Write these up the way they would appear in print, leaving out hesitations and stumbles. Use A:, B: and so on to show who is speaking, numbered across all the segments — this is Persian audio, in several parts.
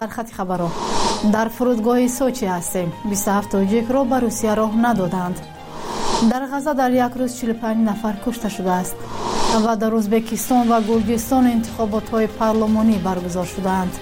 A: در خط خبرها در فرودگاه سوچی هستیم. 27 تاجیک را به روسیه راه ندادند. در غزه در یک روز 45 نفر کشته شده است و در ازبکستان و گرجستان انتخابات های پارلمانی برگزار شدند.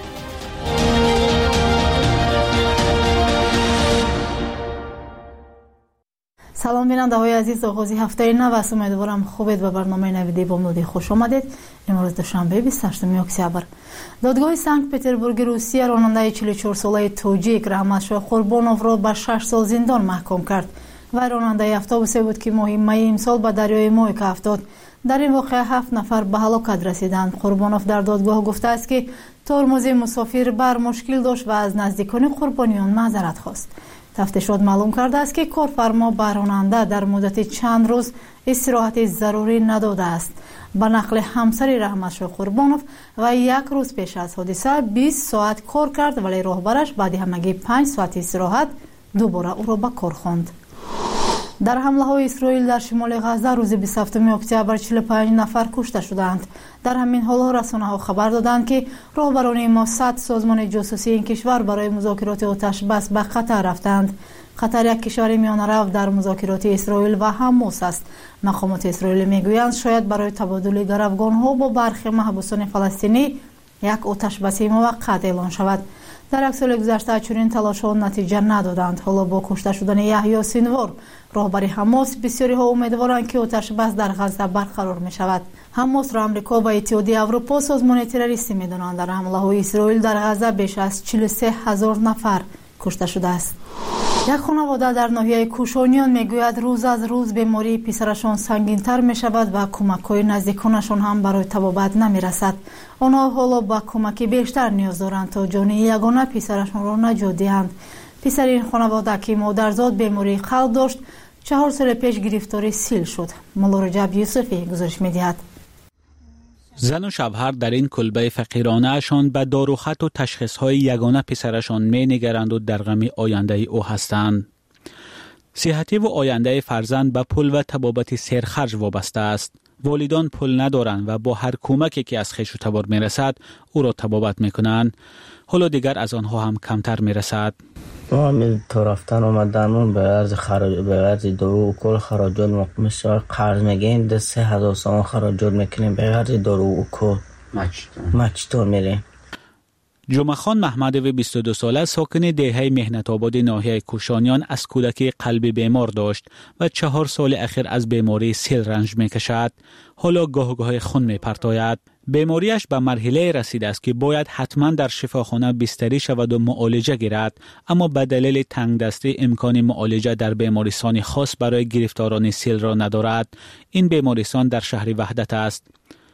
A: سلام بیننده های عزیز، آغازی هفته نو است. امیدوارم خوبید. به برنامه نویدی بامدادی خوش آمدید. امروز دوشنبه 28 اکتبر دادگاه سنت پتربورگ روسیه راننده 44 ساله تاجیک رحمتشاه قربانوف را به 6 سال زندان محکوم کرد. و راننده اتوبوسی بود که ماه می امسال به دریای مویک افتاد. در این واقعه 7 نفر به هلاکت رسیدند. قربانوف در دادگاه گفته است که ترمز مسافر بر مشکل داشت و از نزدیکان قربانیان معذرت خواست. تفتیشات معلوم کرده است که کارفرما به راننده در مدت چند روز استراحت ضروری نداده است. به نقل همسر رحمتشاه قربانوف و یک روز پیش از حادثه 20 ساعت کار کرد، ولی راهبرش بعد همگی 5 ساعت استراحت دوباره او را به کار خواند. در حمله های اسرائیل در شمال غزه روز 27 اکتبر 45 نفر کشته شدند. در همین حال رسانه ها خبر دادند که راهبران موساد سازمان جاسوسی این کشور برای مذاکرات آتش بس به قطر رفتند. قطر یک کشور میانه رو در مذاکرات اسرائیل و حماس است. مقامات اسرائیل میگویند شاید برای تبادل گروگان ها با برخی محبوسان فلسطینی یک آتش بس موقت اعلان شود. در یک سال گذشته چنین تلاش‌ها نتیجه ندادند. حالا با کشته شدن یحیی سینوار راهبر حماس، بسیاری ها امیدوارند که آتش بس در غزه برقرار می شود. حماس را آمریکا و اتحادیه اروپا سازمان تروریستی می‌دانند. در حمله های اسرائیل در غزه بیش از 43,000 نفر کشته شده است. یک خانواده در ناحیه کوشانیان میگوید روز از روز بیماری پسرشان سنگین‌تر می شود و کمک‌های نزدیکانشان هم برای طبابت نمی رسد. آنها حالا با کمک بیشتر نیاز دارند تا جان یگانه پسرشان را نجات دهند. پسر این خانواده که مادرزاد بیماری قلب داشت 4 سال پیش گرفتار سیل شد. مولا رجب یوسفی گزارش می‌دهد.
B: زن و شوهر در این کلبه فقیرانه اشان به داروخط و تشخیص‌های یگانه پسرشان می‌نگرند و در غم آینده او هستند. صحتی و آینده فرزند به پول و طبابت سرخرج وابسته است. والدان پول ندارند و با هر کمکی که از خویش و تبار می‌رسد او را طبابت می‌کنند. حالا دیگر از آنها هم کمتر می‌رسد.
C: ما همین تا رفتن آمدنمون به عرض دارو و کل خراجات مقمش قرض میگیم. ده 3,000 سوم خراجات میکنیم به عرض دارو و کل مچتون میریم.
B: جمعه خان محمدوی 22 ساله ساکن دهه مهنت آباد ناحیه کوشانیان از کودکی قلبی بیمار داشت و 4 سال اخیر از بیماری سیل رنج میکشد. حالا گاه خون میپرتاید. بیماریش به مرحله رسیده است که باید حتما در شفاخانه بستری شود و معالجه گیرد، اما به دلیل تنگ دستی امکان معالجه در بیمارستان خاص برای گرفتاران سیل را ندارد. این بیمارستان در شهر وحدت است.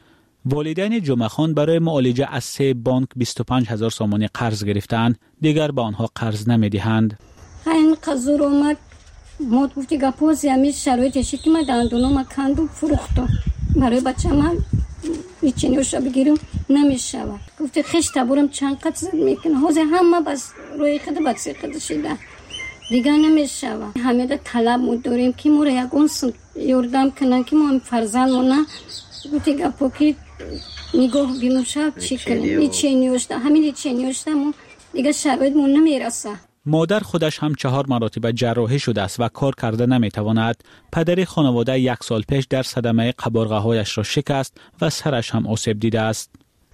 B: والدین جمعه خان برای معالجه از 3 بانک 25,000 سومانی قرض گرفتند. دیگر به آنها قرض نمیدهند.
D: این قضور اومد ما گفتی گپوزی همی شرایطشی که من دندونو ما کندو فروختم برای بچه من میچینیوش را بگیرم نمیشود. گفتی خش تبورم چند قد زد میکنه حوزه همه بس روی خود بکسی خود شده دیگه نمیشود. همه ده طلب مود داریم که ما را یکون یردم کنن که ما هم فرزن مونه. گفتی گپو که نگاه بیمون شب چی کنیم میچینیوش همین میچینیوش ما دیگه شرایط مون نمیرسه.
B: مادر خودش هم 4 مراتب جراحی شده است و کار کرده نمیتواند. پدر خانواده 1 سال پیش در صدمه قبارغه هایش را شکست و سرش هم آسیب دیده است.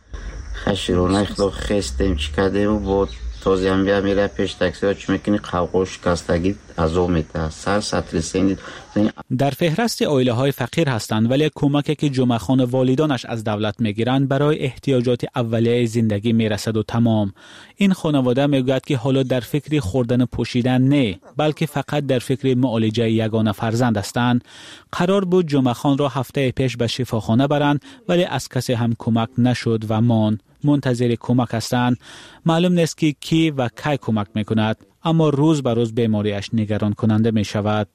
C: خشیرونه خلو خستیم چی کردیم و بود تازه هم بیا میره پیش تاکسی ها چی میکنی قوقا شکستگی از او میده سر سطری سیندید.
B: در فهرست عائله های فقیر هستند، ولی کمکی که جمعه خان والدانش از دولت میگیرند برای احتیاجات اولیه زندگی میرسد و تمام. این خانواده میگوید که حالا در فکر خوردن پوشیدن نه، بلکه فقط در فکر معالجه یگانه فرزند هستند. قرار بود جمعه خان را هفته پیش به شفاخانه برند، ولی از کسی هم کمک نشد و منتظر کمک هستند. معلوم نیست که کی و کی کمک میکند، اما روز به روز بیماریش نگران کننده می شود.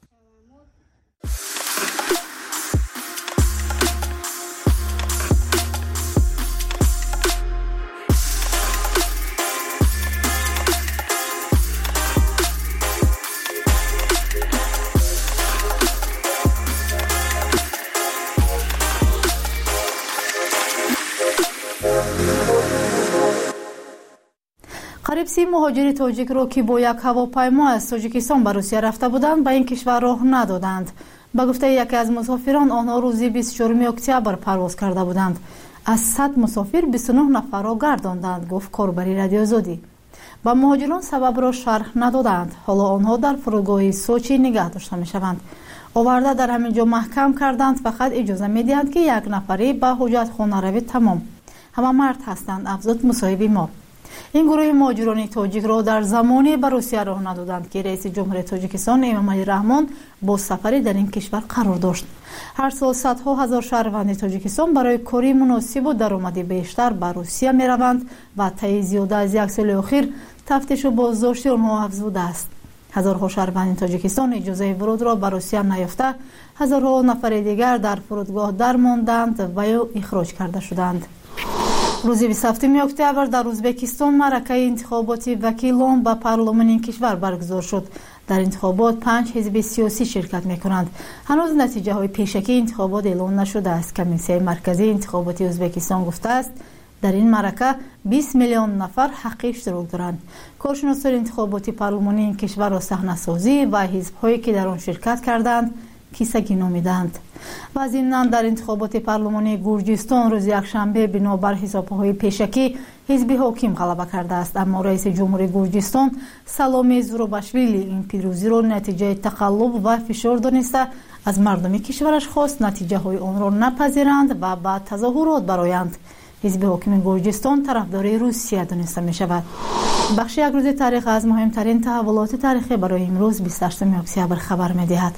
A: قریب 30 مهاجر تاجیک را که با یک هواپیما از تاجیکستان به روسیه رفته بودند به این کشور راه ندادند. به گفته یکی از مسافران آنها روز 24 اکتبر پرواز کرده بودند. از 100 مسافر 29 نفر را گرداندند، گفت کاربری رادیو آزادی. با مهاجران سبب را شرح ندادند. حالا آنها در فرودگاه سوچی نگه داشته می شوند. آورده در همین جا محکم کردند، فقط اجازه می دهند که یک نفری به حجت خانه روی تمام. همه مرد هستند، افزود مصاحبه ما. این گروه مهاجران تاجیک را در زمانی به روسیه راه ندادند که رئیس جمهور تاجیکستان امامعلی رحمان با سفری در این کشور قرار داشت. هر سال صدها هزار شهروند تاجیکستان برای کاری مناسب و درآمدی بیشتر به روسیه می روند و طی زیاده از یک سال اخیر تفتیش و بازداشت آنها افزوده است. هزارها شهروند تاجیکستان اجازه ورود را به روسیه نیافته، هزارها نفر دیگر در فرودگاه درماندند و یا اخراج کرده شدند. روز 27 اکتبر در ازبکستان معرکه انتخاباتی وکیلان به پارلمان این کشور برگزار شد. در انتخابات 5 حزب سیاسی شرکت می‌کنند. هنوز نتیجه های پیشکی انتخابات اعلام نشده است. کمیسیون مرکزی انتخاباتی ازبکستان گفته است در این معرکه 20 میلیون نفر حق اشتراک دارند. کارشناسان انتخاباتی پارلمانی این کشور را صحنه‌سازی و حزب‌هایی که در آن شرکت کردند کیسگی نامیدند. و ضمناً در انتخابات پارلمانی گرجستان روز یکشنبه بنابر حساب‌های پیشکی حزب حاکم غلبه کرده است، اما رئیس جمهور گرجستان سلامی زورباشویلی این پیروزی را نتیجه تقلب و فشار دانسته از مردم کشورش خواست نتیجه های آن را نپذیرند و بعد تظاهرات برآیند. حزب حاکم گرجستان طرفدار روسیه دانسته می شود. بخش یک روز تاریخ از مهمترین تحولات تاریخی برای امروز 28 اکتبر خبر می دهد.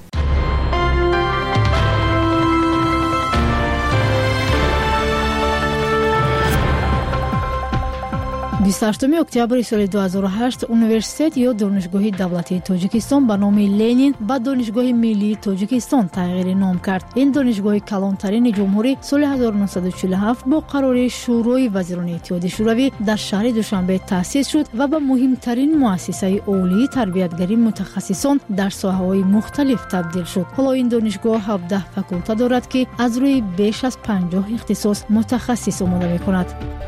A: 28 اکتبر سال 2008 университет یا دانشگاه دولتی تاجیکستان به نام لنین به دانشگاه ملی تاجیکستان تغییر نام کرد. این دانشگاه کلانترین جمهوری سال 1947 با قرار شورای وزیران اتحاد شوروی در شهر دوشنبه تأسیس شد و به مهمترین مؤسسه عالی تربیتگری متخصصان در ساحه‌های مختلف تبدیل شد. حالا این دانشگاه 17 فاکولته دارد که از روی بیش از 50 اختصاص متخصص آماده می‌کند.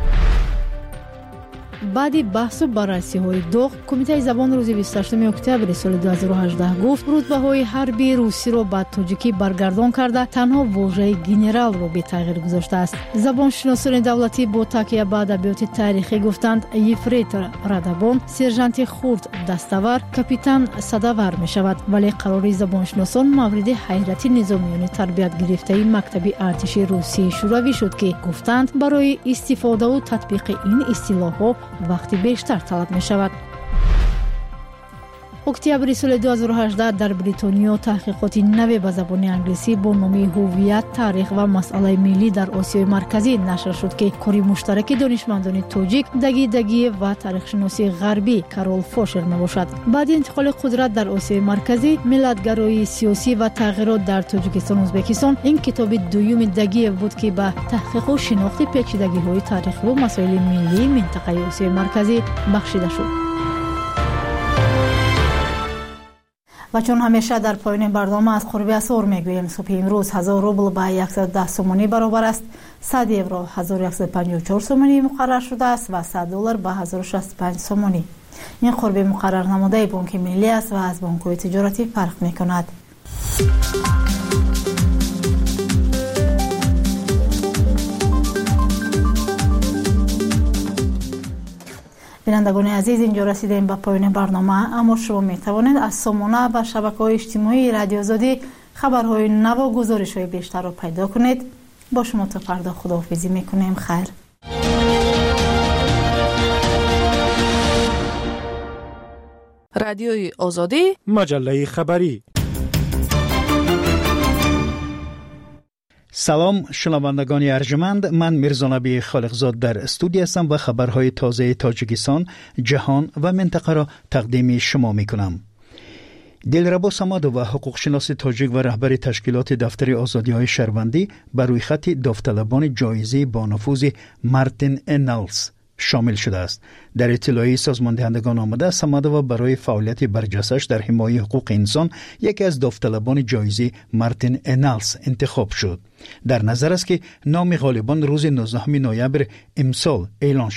A: بعد بحث و بررسی‌های داغ، کمیته زبان روز 28 اکتبر سال 2018 گفت رتبه‌های حربی روسی را به تاجیکی برگردان کرده تنها واژه گنرال را به تغییر گذاشته است. زبانشناسان دولتی با تکیه به ادبیات تاریخی گفتند یفریتور ردبان سرژانت خرد دستاور کاپیتان صداور می شود، ولی قرار زبانشناسان مورد حیرت نظامیان تربیت گرفته مکتب ارتش روسی شوروی شد که گفتند برای استفاده و تطبیق این اصطلاح‌ها وقتی بیشتر طلب می شود. اکتبر سال 2018 در بریتانیا تحقیقات نوی به زبان انگلیسی با نام هویت، تاریخ و مسئله ملی در آسیای مرکزی نشر شد که کاری مشترک دانشمندان تاجیک دگی و تاریخ شناسی غربی کارول فوشر می باشد. بعد انتقال قدرت در آسیای مرکزی، ملت‌گرایی سیاسی و تغییرات در تاجیکستان و ازبکستان، این کتاب دوم دگی بود که به تحقیق و شناخت پیچیدگی‌های تاریخی و مسائل ملی منطقه آسیای مرکزی بخشیده شد. و چون همیشه در پایان برنامه از قرب اسعار میگوییم، صبح امروز 1000 روبل به 110 سومانی برابر است، 100 یورو 1154 سومانی مقرر شده است و 100 دلار به 1065 سومانی. این قرب مقرر نموده بانک ملی است و از بانک‌های تجارتی فرق می‌کند. بینندگان عزیز، اینجا رسیدیم به پایان برنامه، اما شما می توانید از سامانه و شبکه‌های اجتماعی رادیو آزادی خبرهای نو و گزارش‌های بیشتر را پیدا کنید. با شما تا فردا خداحافظی می‌کنیم. خیر.
E: رادیوی آزادی،
F: مجله خبری. سلام شنوندگان ارجمند، من میرزا نبی خالقزاد در استودیو هستم و خبرهای تازه تاجیکستان، جهان و منطقه را تقدیم شما میکنم. دلربا سمادو و حقوق شناس تاجیک و رهبر تشکیلات دفتر آزادی‌های شهروندی بر روی خط داوطلبان جایزه با نفوذ مارتین انالز شامل شده است. در اطلاعیه سازمان دهندگان آمده سمادو برای فعالیت برجسته‌اش در حمایت حقوق انسان یکی از داوطلبان جایزه مارتین انالز انتخاب شد. در نظر است که نام غالبان روز 19 نوامبر امسال اعلان شود.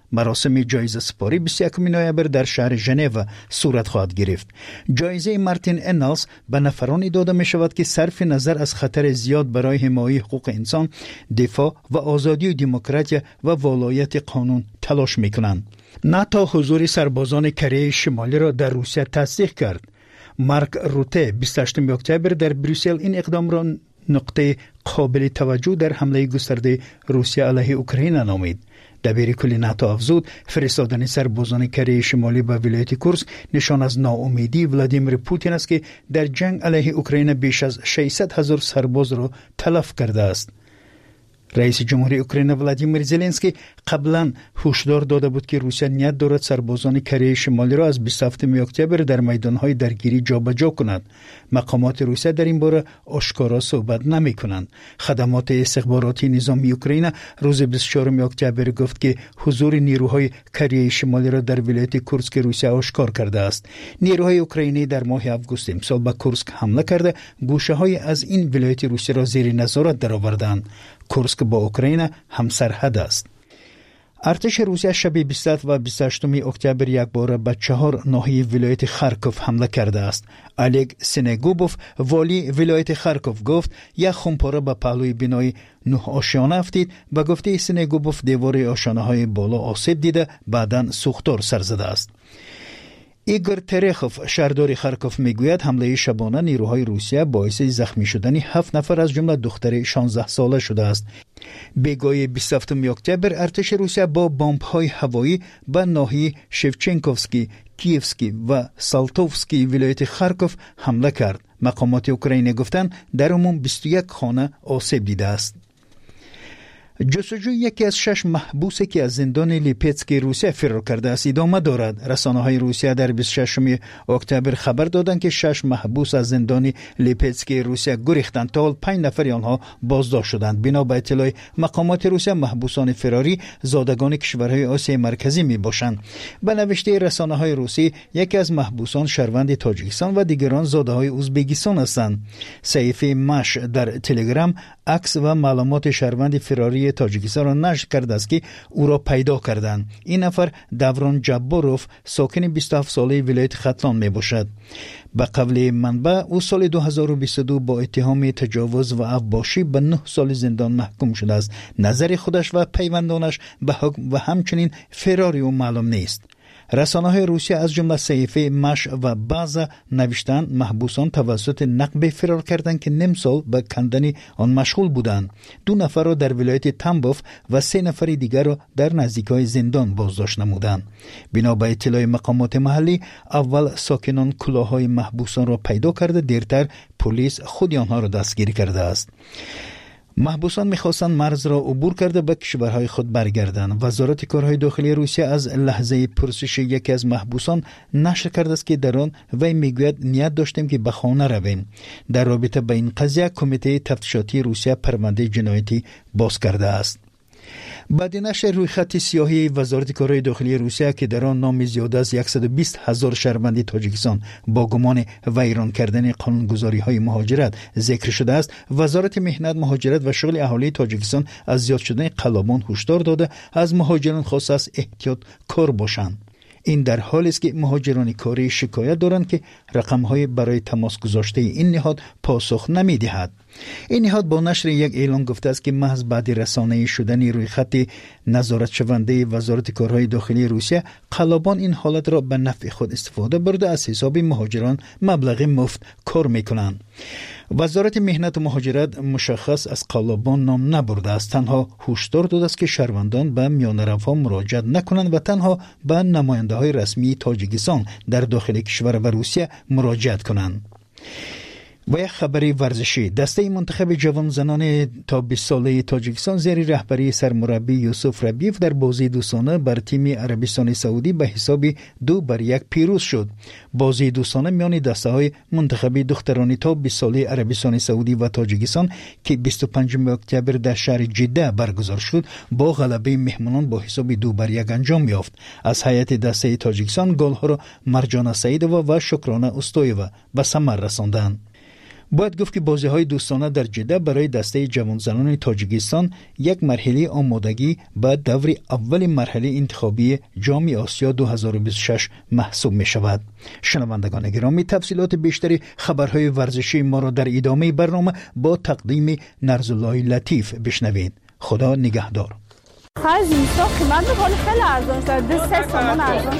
F: مراسم جایزه سپاری 21 نوامبر در شهر ژنو صورت خواهد گرفت. جایزه مارتین انالز به نفرانی داده می شود که صرف نظر از خطر زیاد برای حمایت حقوق انسان، دفاع و آزادی و دموکراسی و ولایت قانون تلاش می کنند. ناتو حضور سربازان کره شمالی را در روسیه تصدیق کرد. مارک روته 28 اکتبر در بروسل این اقدام را نقطه قابل توجه در حمله گسترده روسیه علیه اوکراین نامید. دبیر کل ناتو افزود فرستادن سربازان کره شمالی به ولایت کورسک نشان از ناامیدی ولادیمیر پوتین است که در جنگ علیه اوکراین بیش از 600,000 سرباز را تلف کرده است. رئیس جمهوری اوکراین ولادیمیر زلنسکی قبلا هشدار داده بود که روسیه نیت دارد سربازان کره شمالی را از 27 اکتبر در میدانهای درگیری جابجا کند. مقامات روسیه در این باره آشکارا صحبت نمی کنند. خدمات استخباراتی نظامی اوکراین روز 24 اکتبر گفت که حضور نیروهای کره شمالی را در ولایت کورسک روسیه آشکار کرده است. نیروهای اوکراینی در ماه آگوست امسال به کورسک حمله کرده گوشه‌های از این ولایت روسیه را زیر نظارت درآوردند. کورسک با اوکراین همسرحد است. ارتش روسیه شب 20 و 28 اکتبر یک بار به 4 ناحیه ولایت خارکوف حمله کرده است. الگ سنگوبوف والی ولایت خارکوف گفت یک خمپاره به پهلوی بنای 9 آشیانه افتید. به گفته سنگوبوف دیوار آشیانه های بالا آسیب دیده بعداً سوختار سر زده است. ایگور ترخوف شهردار خارکوف میگوید حمله شبانه نیروهای روسیه باعث زخمی شدن 7 نفر از جمله دختر 16 ساله شده است. بگاه 27 اکتبر ارتش روسیه با بمب‌های هوایی به ناحیه شفچنکوفسکی، کیفسکی و سالتوفسکی ولایت خارکوف حمله کرد. مقامات اوکراینی گفتند در عموم 21 خانه آسیب دیده است. جستجوی یکی از 6 محبوسی که از زندان لیپتسکی روسیه فرار کرده است ادامه دارد. رسانه‌های روسیه در 26 اکتبر خبر دادند که 6 محبوس از زندان لیپتسکی روسیه گریختند. تا حال 5 نفر آنها بازداشت شدند. بنا به اطلاع مقامات روسیه محبوسان فراری زادگان کشورهای آسیای مرکزی میباشند. به نوشته رسانه‌های روسی یکی از محبوسان شهروند تاجیکستان و دیگران زاده‌های ازبکستان هستند. صحیفه مش در تلگرام عکس و معلومات شهروند فراری تاجیکستان را نشر کرده است که او را پیدا کردند. این نفر دوران جباروف ساکن 27 ساله ولایت ختلان می باشد. به قول منبع او سال 2022 با اتهام تجاوز و افباشی به 9 سال زندان محکوم شده است. نظر خودش و پیوندانش به حکم و همچنین فراری او معلوم نیست. رسانه‌های روسیه از جمله صحیفه مش و بعض نوشتن محبوسان توسط نقب فرار کردند که نیم سال به کندن آن مشغول بودند. 2 نفر را در ولایت تنبوف و 3 نفر دیگر را در نزدیکای زندان بازداشت نمودند. بنا به اطلاع مقامات محلی اول ساکنان کلاه‌های محبوسان را پیدا کرده، دیرتر پلیس خود آنها را دستگیر کرده است. محبوسان می‌خواستند مرز را عبور کرده به کشورهای خود برگردند. وزارت کارهای داخلی روسیه از لحظه پرسش یکی از محبوسان نشر کرده است که در آن وی میگوید نیت داشتیم که به خانه رویم. در رابطه با این قضیه کمیته تفتیشاتی روسیه پرونده جنایتی باز کرده است. بعد نشر روی خط سیاهی وزارت کارهای داخلی روسیه که در آن نام زیاده از 120,000 شهروند تاجیکستان با گمان ویران کردن قانونگذاری‌های مهاجرت ذکر شده است، وزارت مهنت، مهاجرت و شغل اهالی تاجیکستان از زیاد شدن قلابان هشدار داده از مهاجران خواست است احتیاط کار باشند. این در حالی است که مهاجران کاری شکایت دارند که رقم‌های برای تماس گذاشته این نهاد پاسخ نمی‌دهد. این نهاد با نشر یک اعلان گفته است که محض بعد رسانه‌ای شدن روی خط نظارت شونده وزارت کارهای داخلی روسیه، قلابان این حالت را به نفع خود استفاده برده از حساب مهاجران مبلغ مفت کار می‌کنند. وزارت مهنت و مهاجرت مشخص از قلابان نام نبرده است، تنها هشدار داده است که شهروندان به میانرف‌ها مراجعت نکنند و تنها به نماینده‌های رسمی تاجیکستان در داخل کشور و روسیه مراجعت کنند. و یک خبری ورزشی، دسته منتخب جوان زنان تا 20 ساله تاجیکستان زیر رهبری سرمربی یوسف ربیف در بازی دوستانه بر تیم عربستان سعودی به حساب 2-1 پیروز شد. بازی دوستانه میان دسته‌های منتخب دخترانی تا 20 ساله عربستان سعودی و تاجیکستان که 25 اکتبر در شهر جده برگزار شد با غلبه مهمانان با حساب 2-1 انجام یافت. از هیئت دسته تاجیکستان گل‌ها را مرجان سعیدووا و شکرانه استویوا به ثمر رساندند. باید گفت که بازی‌های دوستانه در جده برای دسته جوانزنان تاجیکستان یک مرحله آمادگی به دور اول مرحله انتخابی جام آسیا 2026 محسوب می شود. شنوندگان گرامی، تفصیلات بیشتری خبرهای ورزشی ما را در ادامه برنامه با تقدیم نرزالله لطیف بشنوید. خدا نگهدار.
E: خرج اینستا قیمت خیلی ارزان شده، 3 تومان ارزان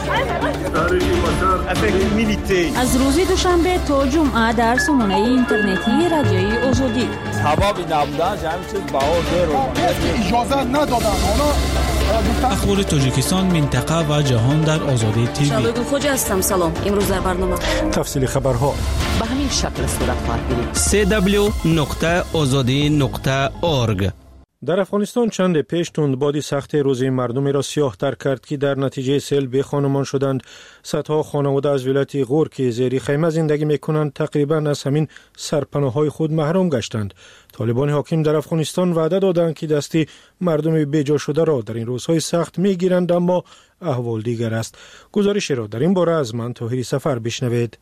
E: شده.
G: از روز دوشنبه تا جمعه در سامانه اینترنتی رادیوی آزادی.
H: سبب نبودن همین چیز بهار رو
I: اجازه ندادن.
B: اخبار تاجیکستان، منطقه و جهان در آزادی تیوی.
G: شادو خوجا هستم. سلام. امروز در برنامه
J: تفصیل خبرها
K: به همین شکل صورت خواهد گرفت. www.azadi.org.
J: در افغانستان چند پیش تندبادی سخت روزی مردمی را سیاه تر کرد که در نتیجه سیل بی خانمان شدند. صدها خانواده از ولایت غور که زیر خیمه زندگی میکنند تقریبا از همین سرپناه‌های خود محروم گشتند. طالبان حاکم در افغانستان وعده دادند که دستی مردم بیجا شده را در این روزهای سخت میگیرند، اما احوال دیگر است. گزارش را در این باره از من طاهری سفر بشنوید.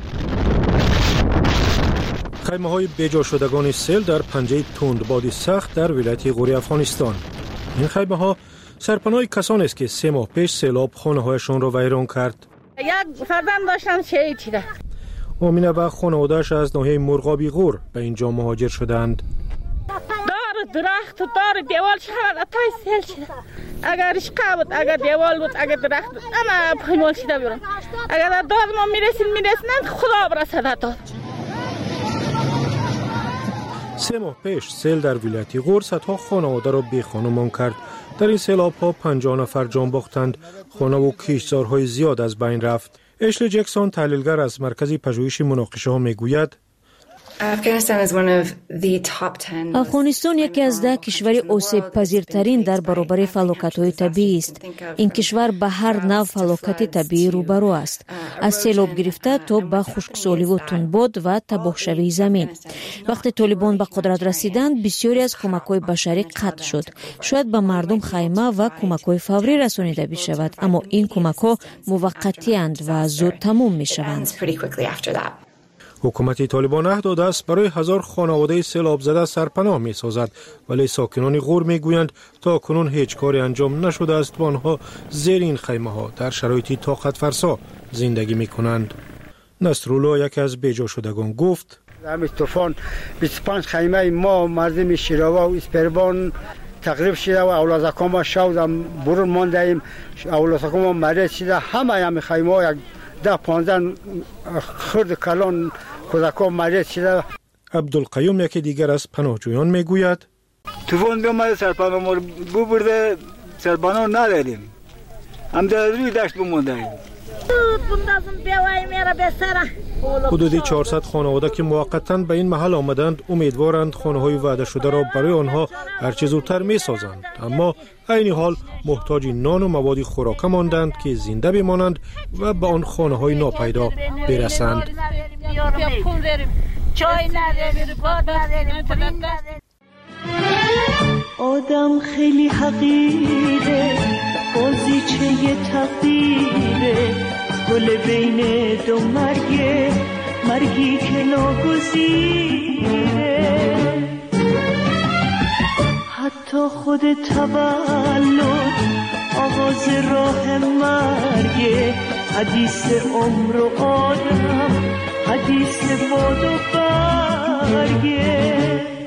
J: خیمه های بیجا شدگان سیل در پنجه تندبادی سخت در ولایت غوری افغانستان. این خیمه ها سرپناه کسانی است که 3 ماه پیش سیلاب خانه هایشان را ویران کرد.
E: یک فرزند داشتم شهید شده.
J: آمینه و خانواده‌اش از ناحیه مرغابی غور به اینجا مهاجر شدند.
E: دار درخت و دار دیوال شهر اتای سیل شده. اگر رشقه بود، اگر دیوال بود، اگر درخت بود، اما پایمال شده بیرون. اگر داد ما میرسیند خدا برسد داد.
J: 3 ماه پیش سیل در ولایت غور صدها خانواده را بی خانمان کرد. در این سیلاب ها 50 نفر جان باختند. خانه و کشتزارهای زیاد از بین رفت. اشلی جکسون، تحلیلگر از مرکز پژوهش مناقشه ها، میگوید
G: افغانستان یکی از 10 کشور آسیب پذیرترین در برابر فلاکت‌های طبیعی است. این کشور به هر نوع فلاکت طبیعی روبرو است، از سیلاب گرفته تا به خشکسالی و تندباد و تباهشوی زمین. وقتی طالبان به قدرت رسیدند بسیاری از کمک‌های بشری قطع شد. شاید به مردم خیمه و کمک‌های فوری رسانیده بشود، اما این کمک‌ها موقتی اند و زود تمام می‌شوند.
J: حکومت طالبان عهد داده است برای 1000 خانواده سیلاب زده سرپناه می سازد، ولی ساکنان غور می گویند تا کنون هیچ کاری انجام نشده است و آنها زیر این خیمه ها در شرایطی طاقت فرسا زندگی می کنند. نصرالله، یکی از بیجا شدگان، گفت
I: همین طوفان 25 خیمه ما مردم شیراوا و اسپربان تقریب شده و اولادکان ما شودم برون مانده ایم. اولادکان ما مریض شده. همه همین خیمه ها یک 10-15 خرد کلان کودکان مریض شده.
J: عبدالقیوم، یکی دیگر از پناهجویان، میگوید
I: طوفان بیامده سرپناه ما ببرده، سرپناه نداریم، هم در روی دشت بمانده ایم.
J: حدود 400 خانواده که موقتاً به این محل آمدند امیدوارند خانه‌های وعده شده را برای آنها هرچه زودتر می‌سازند، اما عین حال محتاج نان و مواد خوراکه ماندند که زنده بمانند و به آن خانه‌های ناپیدا برسند.
L: آدم خیلی حقیره، بازیچه تقدیره، گل بین دو مرگی که ناگزیره. حتی خود تولد آغاز راه مرگه، حدیث عمر و آدم، حدیث باد و برگه.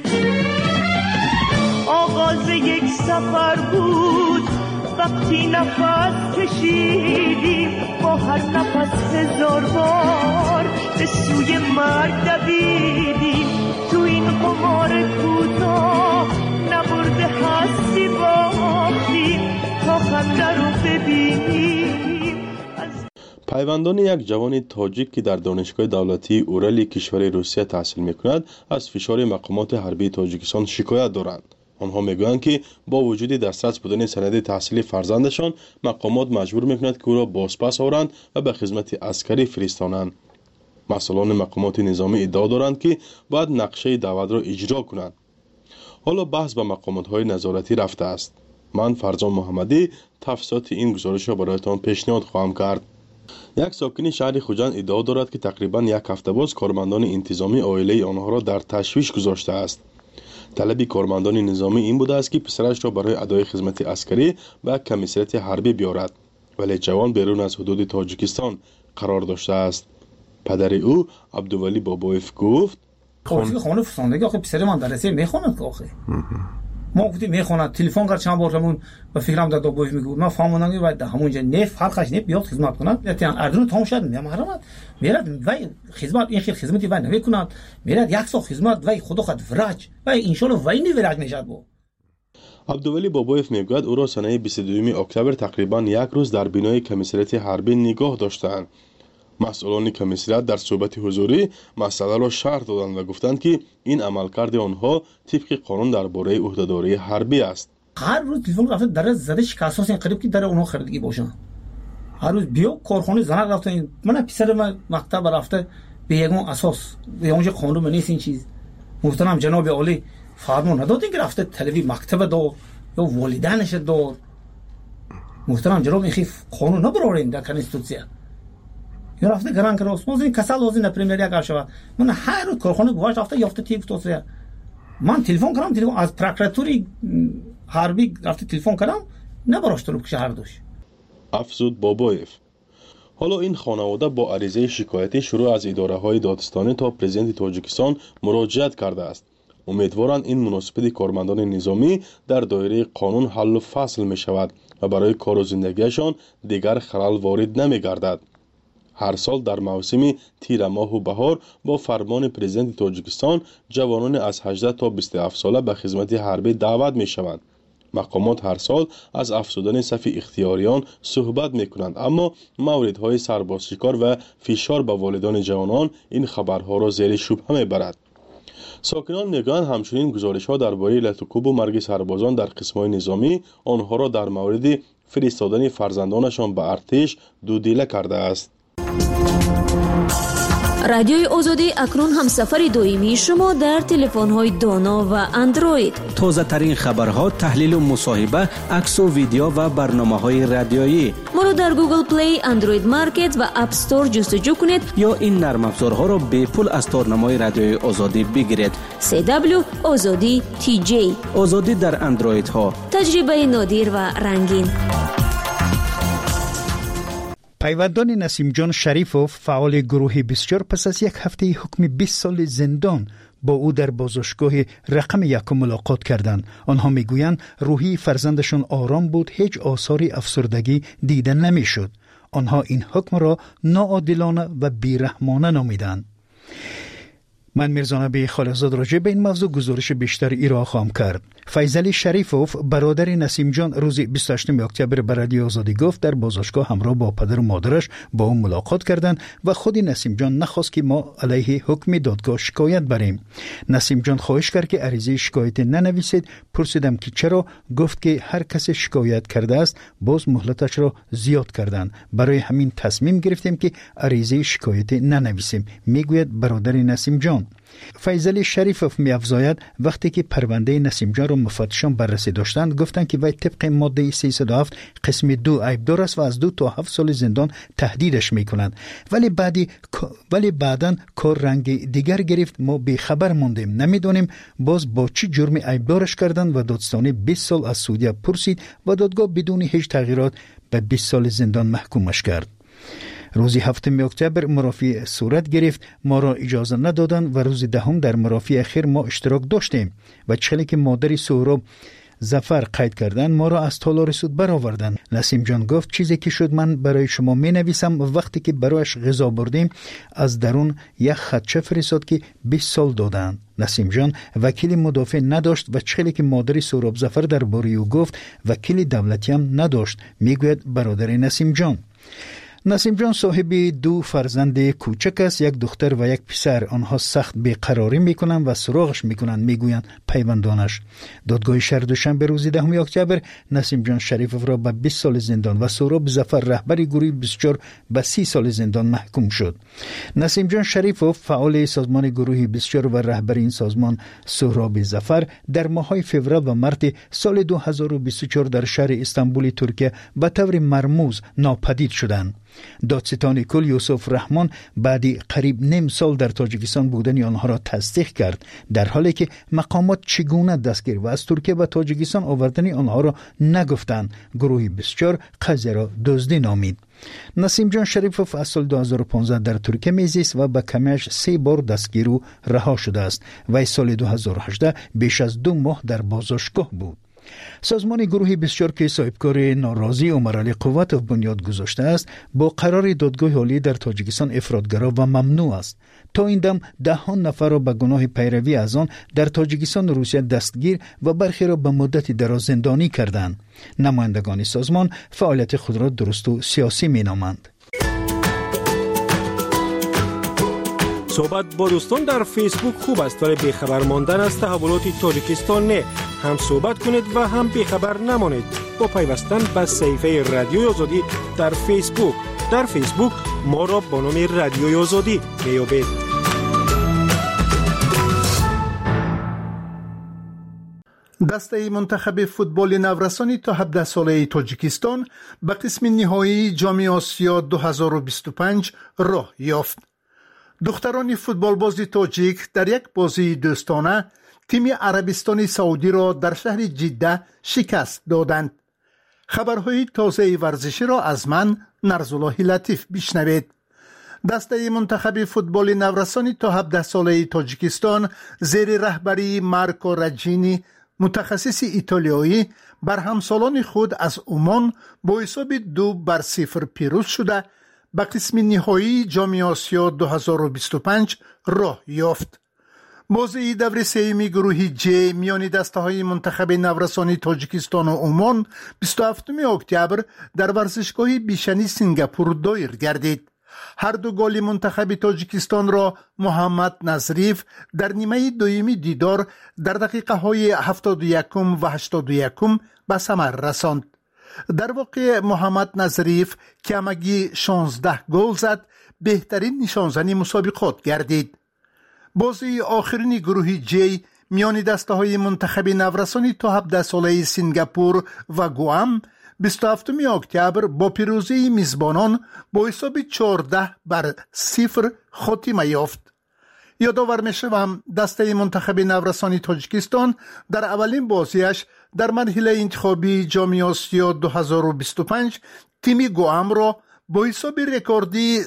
L: آغاز یک سفر بود وقتی نفس کشیدیم، با هر نفس 1000 بار به سوی مرگ دویدیم. تو این قمار کوتاه نبرده هستی باختیم تا خنده رو ببینیم.
M: پیوندان یک جوان تاجیک که در دانشگاه دولتی اورلی کشور روسیه تحصیل میکند از فشار مقامات حربی تاجیکستان شکایت دارند. آنها میگویند که با وجود دسترس بودن سند تحصیلی فرزندشان، مقامات مجبور میکنند که او را بازپس آورند و به خدمت عسکری فرستانند. مسئولان مقامات نظامی ادعا دارند که باید نقشه دعوت را اجرا کنند. حالا بحث به مقامات نظارتی رفته است. من فرزان محمدی تفصیلات این گزارش را برایتان پیشنهاد خواهم کرد. یک ساکن شهر خوجند ادعا دارد که تقریبا یک هفته باز کارمندان انتظامی عائله آنها را در تشویش گذاشته است. طلب کارمندان نظامی این بوده است که پسرش را برای ادای خدمت عسکری و کمیسریت حربی بیارد، ولی جوان بیرون از حدود تاجیکستان قرار داشته است. پدر او عبدولی بابایف گفت
N: خانه فرستندگی آخه پسر من درسه میخواند که آخه ما گفتی میخواند تلفن کرد چند بار همون به فکرم داد بابایف میگفت من فهمیدم که باید همونجا نف حلقش نف بیاد خدمت کند. یعنی اردن تمام شد محرمت میرد وای خدمت این خیر خدمتی وای نمیکند، میرد یک سال خدمت وای خدا خود ورج وای ان شاء الله وای نورج نشد. با
M: عبدولی بابایف میگوید او را سنه 22 اکتبر تقریبا یک روز در بینای کمیسریت حربی نگاه داشتند. مسئولان کمیسریت در صحبت حضوری مسئله را شرح دادند و گفتند که این عملکرد آنها طبق قانون درباره عهدهداری حربی است.
N: هر روز تلفن رفته در زده شکاساس این قریب که در اونها خریدگی باشن، هر روز بیا کارخانه زنگ رفته. من پسر من مکتب رفته به یگان اساس به اونجا قانون نیست این چیز. محترم جناب عالی فرمان ندادین که رفته تلوی مکتب دار یا والدینش دار. محترم جناب این قانون نبرارین در کنستیتوسیا یا رفته گران کراس موزین کسال وزین پریمیر یک شود. من هر روز کارخانه گواش رفته یافته تیپ توسیا. من تلفن کردم، تلفن از پروکراتوری حربی رفته تلفن کردم نبراشت رو شهر داشت.
M: افزود بابایف. حالا این خانواده با عریضه شکایتی شروع از اداره‌های دادستانی تا پرزیدنت تاجیکستان مراجعت کرده است. امیدوارند این مناسبت کارمندان نظامی در دایره قانون حل و فصل می شود و برای کار و زندگیشان دیگر خلل وارد نمی گردد. هر سال در موسم تیر ماه و بهار با فرمان پرزیدنت تاجیکستان جوانان از 18 تا 27 ساله به خدمت حربی دعوت می شوند. مقامات هر سال از افزودن صف اختیاریان صحبت می کنند، اما موردهای سربازشکار و فشار به والدان جوانان این خبرها را زیر شبهه می برد. ساکنان میگویند همچنین گزارش‌ها درباره علت و کوب و مرگ سربازان در قسم‌های نظامی آنها را در مورد فرستادن فرزندانشان به ارتش دودیله کرده است.
G: رادیوی آزادی اکنون هم سفر دائمی شما در تلفن‌های دانا و اندروید.
O: تازه ترین خبرها، تحلیل و مصاحبه، عکس و ویدیو و برنامه‌های رادیویی.
G: ما رو در گوگل پلی، اندروید مارکت و اپ استور جستجو کنید
O: یا این نرم افزارها را به پول از تارنمای رادیوی آزادی بگیرید.
G: CW آزادی TJ.
O: آزادی در اندروید ها.
G: تجربه نادر و رنگین.
F: پیوندان نسیم جان شریفوف فعال گروه 24 پس از یک هفته حکم 20 سال زندان با او در بازداشتگاه رقم 1 ملاقات کردند. آنها میگویند روحی فرزندشان آرام بود، هیچ آثاری افسردگی دیده نمیشد. آنها این حکم را ناعادلانه و بیرحمانه نامیدند. من میرزا خالقزاد راجع به این موضوع گزارش بیشتر ایرا خواهم کرد. فیضلی شریفوف برادر نسیم جان روز 28 اکتبر به رادیو آزادی گفت در بازداشتگاه همراه با پدر و مادرش با او ملاقات کردند و خود نسیم جان نخواست که ما علیه حکم دادگاه شکایت بریم. نسیم جان خواهش کرد که عریضه شکایت ننویسید. پرسیدم که چرا؟ گفت که هر کس شکایت کرده است باز مهلتش را زیاد کردند، برای همین تصمیم گرفتیم که عریضه شکایت ننویسیم، میگوید برادر نسیم جان. فیضلی شریفوف می‌افزاید وقتی که پرونده نسیم جان را مفتشان بررسی داشتند گفتند که وی طبق ماده 307 قسم 2 عیبدار است و از 2 تا 7 سال زندان تهدیدش می‌کنند، ولی بعداً کار رنگ دیگر گرفت. ما بی خبر موندیم، نمی‌دانیم باز با چه جرمی عیبدارش کردند و دادستانی 20 سال از سودیا پرسید و دادگاه بدون هیچ تغییرات به 20 سال زندان محکومش کرد. روز 7 اکتبر مرافعه صورت گرفت، ما را اجازه ندادند و روز 10 در مرافعه اخیر ما اشتراک داشتیم و چلی که مادری سهراب ظفر قید کردند ما را از تالار سود برآوردند. نسیم جان گفت چیزی که شد من برای شما می نویسم. وقتی که برایش غذا بردیم از درون یک خطچه فرستاد که 20 سال دادند. نسیم جان وکیل مدافع نداشت و چلی که مادری سهراب ظفر درباره او گفت وکیل دولتی هم نداشت، میگوید برادر نسیم جان. نسیم جان صاحب 2 فرزند کوچک است، یک دختر و یک پسر. آنها سخت بیقراری میکنند و سراغش میکنند، میگویند پیوندانش. دادگاه شهر دوشنبه روز 10 اکتبر نسیم جان شریفوف را به 20 سال زندان و سهراب ظفر رهبر گروه 24 به 30 سال زندان محکوم شد. نسیم جان شریفوف فعال سازمان گروه 24 و رهبر این سازمان سهراب ظفر در ماه‌های فوریه و مارس سال 2024 در شهر استانبول ترکیه به طور مرموز ناپدید شدند. دادستان کل یوسف رحمان بعد قریب نیم سال در تاجیکستان بودن آنها را تصدیق کرد، در حالی که مقامات چگونه دستگیر و از ترکیه و تاجیکستان آوردن آنها را نگفتند. گروهی بسیار قضیه را دزدی نامید. نسیم جان شریفوف از سال 2015 در ترکیه میزیست و به کمیش 3 بار دستگیر و رها شده است و سال 2018 بیش از 2 ماه در بازداشتگاه بود. سازمان گروهی بسیار که صاحبکار ناراضی عمر علی قوت بنیاد گذاشته است با قرار دادگاه عالی در تاجیکستان افراطگرا و ممنوع است. تا این دم 10 نفر را به گناه پیروی از آن در تاجیکستان روسیه دستگیر و برخی را به مدتی دراز زندانی کردند. نمایندگان سازمان فعالیت خود را درست و سیاسی مینامند.
J: صحبت با دوستان در فیسبوک خوب است، ولی بیخبر ماندن از تحولات تاجیکستان نه. هم صحبت کنید و هم بیخبر نمانید با پیوستن به صفحه رادیوی آزادی در فیسبوک. در فیسبوک ما را با نام رادیوی آزادی میابید.
P: دسته منتخب فوتبال نورسانی تا 17 ساله تاجیکستان به قسم نهایی جام آسیا 2025 راه یافت. دختران فوتبال بازی تاجیک در یک بازی دوستانه تیم عربستان سعودی را در شهر جده شکست دادند. خبرهای تازه ورزشی را از من نرزالله لطیف بشنوید. دسته منتخب فوتبال نورسانی تا 17 ساله تاجیکستان زیر رهبری مارکو رجینی متخصص ایتالیایی بر همسالان خود از عمان با حساب 2-0 پیروز شده به قسم نهایی جام آسیا 2025 راه یافت. بازی دور سوم گروه جی میان دسته‌های منتخب نورسانی تاجیکستان و عمان 27 اکتبر در ورزشگاه بیشنی سنگاپور دایر گردید. هر دو گل منتخب تاجیکستان را محمد نظریف در نیمه دومی دیدار در دقیقه های 71 و 81 به ثمر رساند. در واقع محمد نظریف که همگی 16 گل زد بهترین نشانزن مسابقات گردید. بازی آخرین گروه جی میان دسته منتخب نورسانی تا 17 ساله سنگاپور و گوام 27 اکتبر با پیروزی میزبانان با حساب 14-0 خاتمه یافت. یادآور میشوم دسته منتخب نورسانی تاجیکستان در اولین بازیش در مرحله انتخابی جام آسیا 2025 تیم گوام را با حساب رکوردی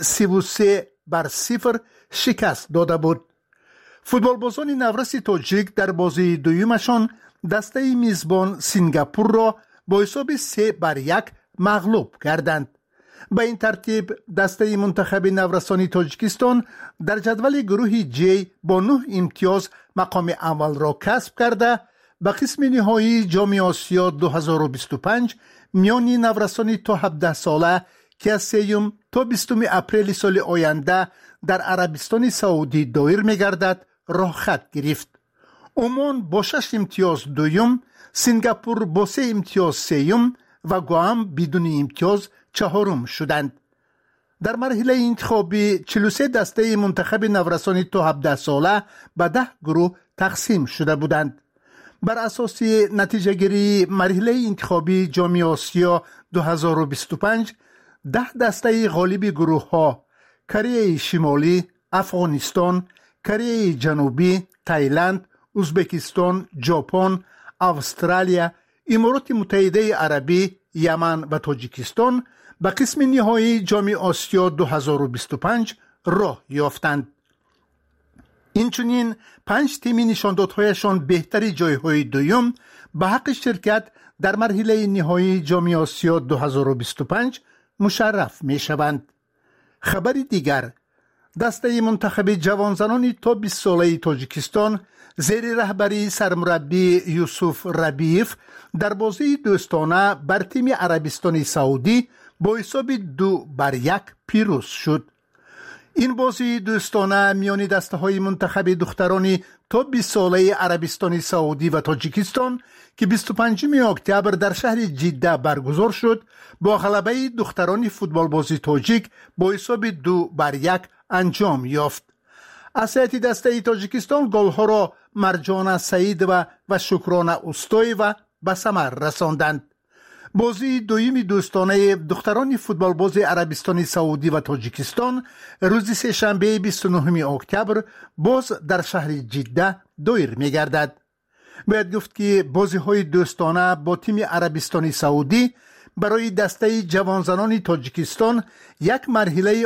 P: 33-0 شکست داده بود. فوتبالبازان نورس تاجیک در بازی دویمشان دسته میزبان سنگاپور را با حساب 3-1 مغلوب کردند. به این ترتیب دسته منتخب نورسانی تاجیکستان در جدول گروه جی با 9 امتیاز مقام اول را کسب کرده به قسم نهایی جام آسیا 2025 میان نورسانی تا 17 ساله که از 3 تا 20 اپریل سال آینده در عربستان سعودی دایر می‌گردد راه خط گرفت. عمان با 6 امتیاز دوم، سنگاپور با 3 امتیاز سوم و گوام بدون امتیاز چهارم شدند. در مرحله انتخابی 43 دسته منتخب نورسانی تا 17 ساله به 10 گروه تقسیم شده بودند. بر اساس نتیجه گیری مرحله انتخابی جام آسیا 2025 10 دسته غالب گروه ها کره شمالی، افغانستان، کره جنوبی، تایلند، ازبکستان، ژاپن، استرالیا، امارات متحده عربی، یمن و تاجیکستان به قسم نهایی جام آسیا 2025 راه یافتند. اینچنین 5 تیم نشاندادهایشان بهتری جایهای دوم به حق شرکت در مرحله نهایی جام آسیا 2025 مشرف می شوند. خبر دیگر، دسته منتخب جوانزنان تا 20 ساله تاجیکستان زیر رهبری سرمربی یوسف ربیف در بازی دوستانه بر تیم عربستان سعودی با حساب 2-1 پیروز شد. این بازی دوستانه میان دسته های منتخب دخترانی تا 20 ساله عربستان سعودی و تاجیکستان که 25 اکتبر در شهر جده برگزار شد با غلبه دختران فوتبال بازی تاجیک با حساب 2-1 انجام یافت. از هیئت دسته تاجیکستان گل‌ها را مرجان سعید و شکران اوستای و به ثمر رساندند. بازی دویم دوستانه دختران فوتبال باز عربستان سعودی و تاجیکستان روز سه‌شنبه 29 اکتبر باز در شهر جده دایر می‌گردد. باید گفت که بازی‌های دوستانه با تیم عربستان سعودی برای دسته جوانزنان تاجیکستان یک مرحله